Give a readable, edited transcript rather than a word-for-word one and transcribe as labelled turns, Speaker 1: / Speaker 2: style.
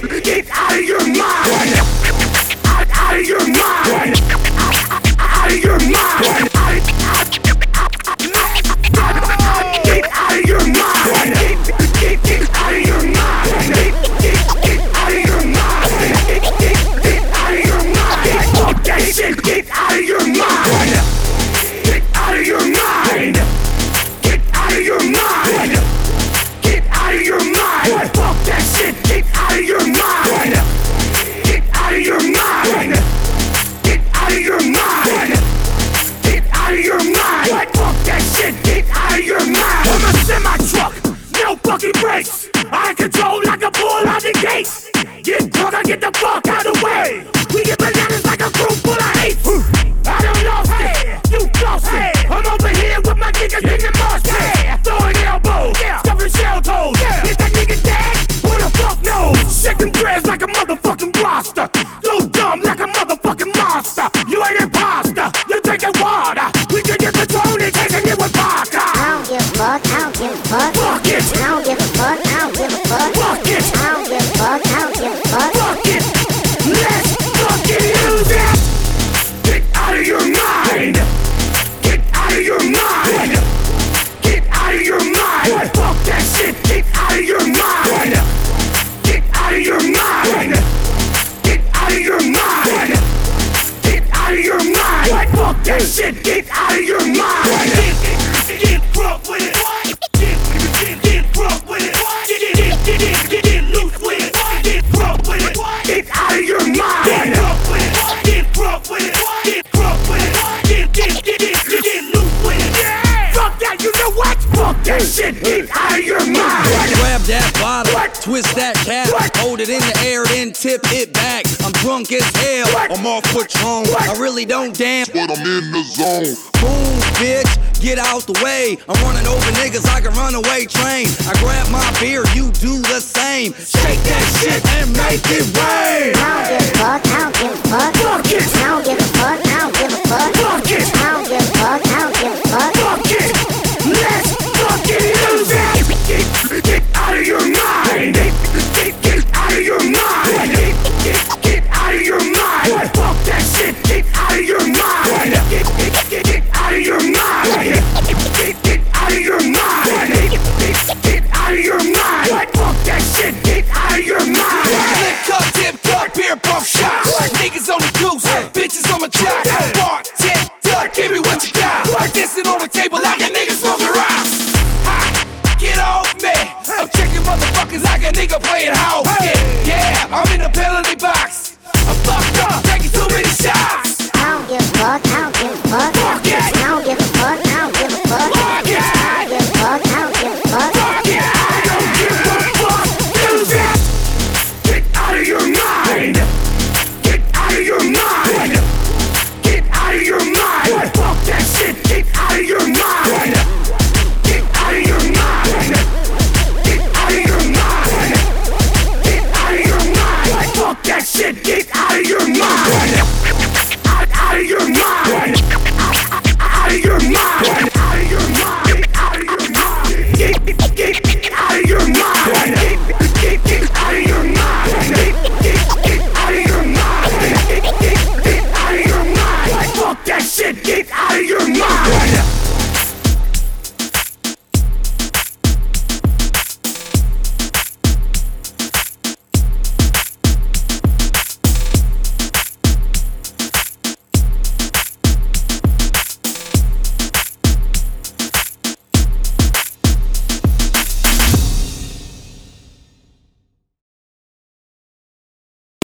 Speaker 1: Get out of your mind. Out of your mind. Out of your mind. Get out of your mind. Get out of your mind. Get out of your mind. Get out of your mind. Fuck that shit. Get out of your mind. Get out of your mind. Get out of your mind. Get out of your mind. Fuck that shit. Get out of your mind. Get out of your mind. Get out of your mind. Get out of your mind. Fuck that shit. Get out of your mind. I'm a semi-truck, no fucking brakes. I control like a bull out the gates. Get drunk, I get the fuck out of the way. We get bananas like a group full of hate. I don't lost it, you lost it. I'm over here with my niggas in the mosh pit. Throwing elbows, stuffing shell toes. Is that nigga dead? Who the fuck knows? Shaking dreads like a motherfucking roster. So dumb like a motherfucking monster. You ain't imposter, you drinking water. We can get the tone and taking it with vodka.
Speaker 2: I don't give a fuck, I don't give a fuck.
Speaker 1: Fuck it.
Speaker 2: I don't give a fuck, I don't give a fuck.
Speaker 1: Fuck it.
Speaker 2: I don't give a fuck, I don't give a fuck.
Speaker 1: Fuck it. Let's fucking use it. Get out of your mind. Get out of your mind. Get out of your mind. Fuck that shit. Get out of your mind. Get out of your mind. Get out of your mind. Get out of your mind. Fuck that shit. Get out of your mind. Get drunk with it. Get drunk with it. Get loose with it. Get drunk with it. Get out of your mind. Get drunk with it. Get drunk with it. Get drunk with it. Get loose with it. Fuck that. You know what? Fuck that shit. Get out of your mind.
Speaker 3: Grab that bottle,
Speaker 1: What?
Speaker 3: twist that cap,
Speaker 1: What?
Speaker 3: hold it in the air, then tip it back. I'm drunk as hell,
Speaker 1: What?
Speaker 3: I'm off Patron.
Speaker 1: What?
Speaker 3: I really don't dance,
Speaker 4: but I'm in the zone.
Speaker 3: boom, bitch, get out the way. I'm running over niggas like a runaway train. I grab my beer, you do the same. Shake that shit and make it rain.
Speaker 2: I don't give a fuck, I don't give a fuck.
Speaker 1: Fuck it.
Speaker 2: I don't give a fuck, I don't give a fuck.
Speaker 1: Fuck it.
Speaker 2: I don't give a fuck, I don't give a fuck.
Speaker 1: Fuck it. Let's fucking use it. Get out of your mind. Get out of your mind. Get out of your mind. Fuck that shit. Get out of your mind. Get out of your mind. Get out of your mind. Get out of your mind. Fuck that shit. Get out of your mind.
Speaker 3: Lip cup, tip cup, beer pump shots. Niggas on the goose, bitches on my jock. Bark, tick, duck, give me what you got. Dancing on the table like a nigga smoking rocks. Ha, get off me. I'm checking motherfuckers like a nigga playing house. Yeah, I'm in the penalty box. I'm fucked up, taking too many shots.
Speaker 2: I don't give a fuck, I don't give a fuck.
Speaker 1: Fuck it.
Speaker 2: I don't give a fuck, I don't give a fuck.
Speaker 1: Fuck it.
Speaker 2: I don't give a fuck, I don't give a fuck.
Speaker 1: Fuck it. I don't give a fuck. Use it. Get out of your mind. Get out of your mind. Get out of your mind. Fuck that shit. Get out of your mind. Get out of your mind. Get out of your mind. Get out of your mind. Fuck that shit. Get out of your mind. Out of your mind. Out of your mind. Out of your mind. Out of your mind. Get out of your mind. Get out of your mind. Get out of your mind. Get out of your mind. Fuck that shit. Get out of your mind.